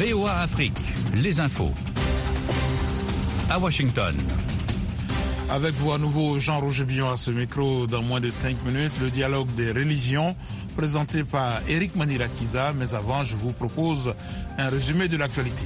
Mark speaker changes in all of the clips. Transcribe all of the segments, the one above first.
Speaker 1: VOA Afrique, les infos. À Washington.
Speaker 2: Avec vous à nouveau, Jean-Roger Billon à ce micro. Dans moins de 5 minutes, le dialogue des religions présenté par Eric Manirakiza. Mais avant, je vous propose un résumé de l'actualité.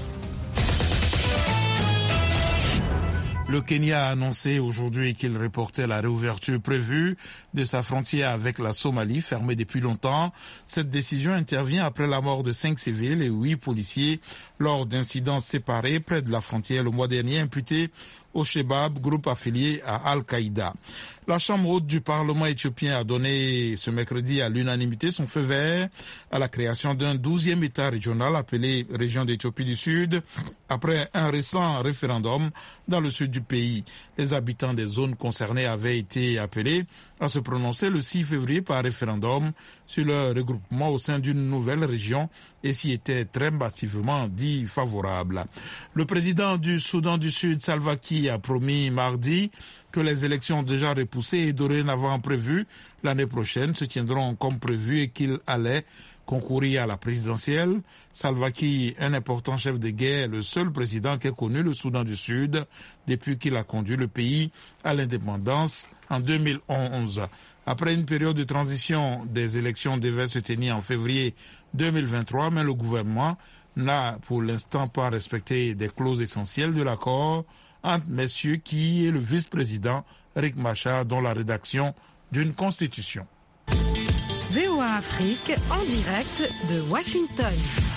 Speaker 2: Le Kenya a annoncé aujourd'hui qu'il reportait la réouverture prévue de sa frontière avec la Somalie, fermée depuis longtemps. Cette décision intervient après la mort de 5 civils et 8 policiers lors d'incidents séparés près de la frontière le mois dernier, imputés au Shebab, groupe affilié à Al-Qaïda. La Chambre haute du Parlement éthiopien a donné ce mercredi à l'unanimité son feu vert à la création d'un 12e État régional appelé Région d'Éthiopie du Sud, après un récent référendum dans le sud du pays. Les habitants des zones concernées avaient été appelés à se prononcer le 6 février par référendum sur leur regroupement au sein d'une nouvelle région et s'y étaient très massivement dit favorables. Le président du Soudan du Sud, Salva Kiir, a promis mardi que les élections déjà repoussées et dorénavant prévues l'année prochaine se tiendront comme prévu et qu'il allait concourir à la présidentielle. Salva Kiir, un important chef de guerre, est le seul président qui ait connu le Soudan du Sud depuis qu'il a conduit le pays à l'indépendance en 2011. Après une période de transition, des élections devaient se tenir en février 2023, mais le gouvernement n'a pour l'instant pas respecté des clauses essentielles de l'accord entre messieurs qui est le vice-président Riek Machar dans la rédaction d'une constitution.
Speaker 3: VOA Afrique en direct de Washington.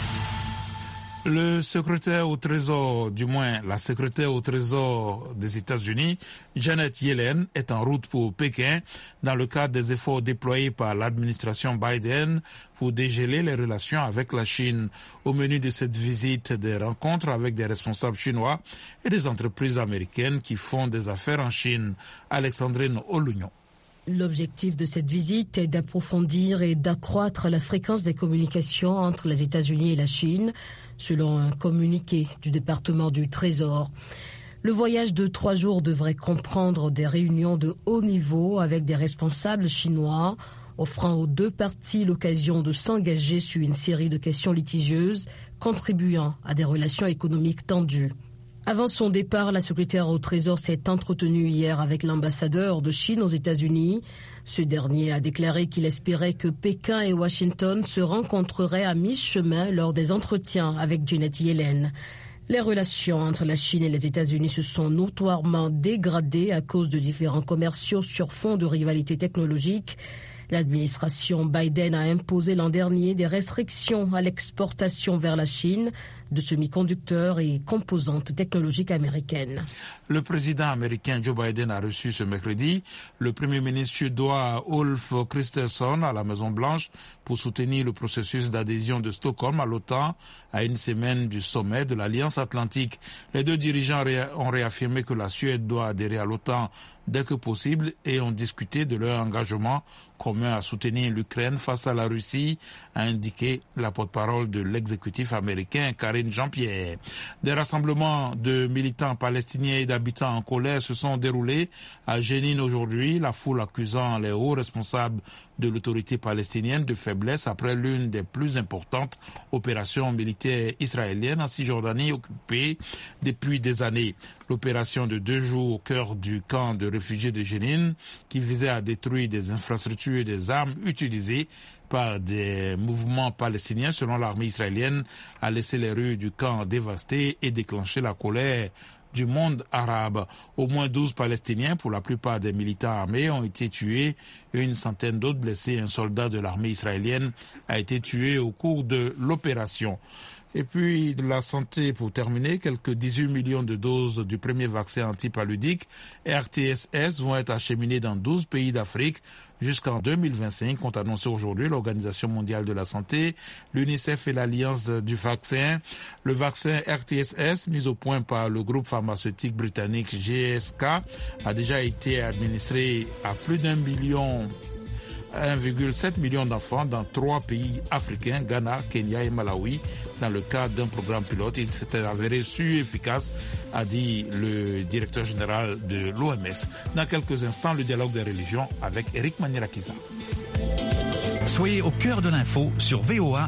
Speaker 2: Le secrétaire au Trésor, du moins la secrétaire au Trésor des États-Unis, Janet Yellen, est en route pour Pékin dans le cadre des efforts déployés par l'administration Biden pour dégeler les relations avec la Chine. Au menu de cette visite, des rencontres avec des responsables chinois et des entreprises américaines qui font des affaires en Chine. Alexandrine Olugnon.
Speaker 4: L'objectif de cette visite est d'approfondir et d'accroître la fréquence des communications entre les États-Unis et la Chine, selon un communiqué du département du Trésor. Le voyage de 3 jours devrait comprendre des réunions de haut niveau avec des responsables chinois, offrant aux deux parties l'occasion de s'engager sur une série de questions litigieuses, contribuant à des relations économiques tendues. Avant son départ, la secrétaire au Trésor s'est entretenue hier avec l'ambassadeur de Chine aux États-Unis. Ce dernier a déclaré qu'il espérait que Pékin et Washington se rencontreraient à mi-chemin lors des entretiens avec Janet Yellen. Les relations entre la Chine et les États-Unis se sont notoirement dégradées à cause de différends commerciaux sur fond de rivalité technologique. L'administration Biden a imposé l'an dernier des restrictions à l'exportation vers la Chine de semi-conducteurs et composantes technologiques américaines.
Speaker 2: Le président américain Joe Biden a reçu ce mercredi le premier ministre suédois Ulf Kristersson à la Maison-Blanche pour soutenir le processus d'adhésion de Stockholm à l'OTAN à une semaine du sommet de l'Alliance Atlantique. Les deux dirigeants ont réaffirmé que la Suède doit adhérer à l'OTAN dès que possible et ont discuté de leur engagement commun à soutenir l'Ukraine face à la Russie, a indiqué la porte-parole de l'exécutif américain Karine Jean-Pierre. Des rassemblements de militants palestiniens et d'habitants en colère se sont déroulés à Jénine aujourd'hui, la foule accusant les hauts responsables de l'autorité palestinienne de faiblesse après l'une des plus importantes opérations militaires israéliennes en Cisjordanie occupée depuis des années. L'opération de 2 jours au cœur du camp de réfugiés de Jénine, qui visait à détruire des infrastructures et des armes utilisées par des mouvements palestiniens selon l'armée israélienne, a laissé les rues du camp dévastées et déclenché la colère du monde arabe. Au moins 12 Palestiniens, pour la plupart des militants armés, ont été tués et une centaine d'autres blessés. Un soldat de l'armée israélienne a été tué au cours de l'opération. Et puis de la santé pour terminer, quelques 18 millions de doses du premier vaccin antipaludique RTS-S vont être acheminées dans 12 pays d'Afrique jusqu'en 2025, ont annoncé aujourd'hui l'Organisation mondiale de la santé, l'UNICEF et l'Alliance du vaccin. Le vaccin RTS-S, mis au point par le groupe pharmaceutique britannique GSK, a déjà été administré à plus d'1,7 million d'enfants dans 3 pays africains, Ghana, Kenya et Malawi, dans le cadre d'un programme pilote. Il s'était avéré sûr et efficace, a dit le directeur général de l'OMS. Dans quelques instants, le dialogue des religions avec Eric Manirakiza.
Speaker 1: Soyez au cœur de l'info sur VOA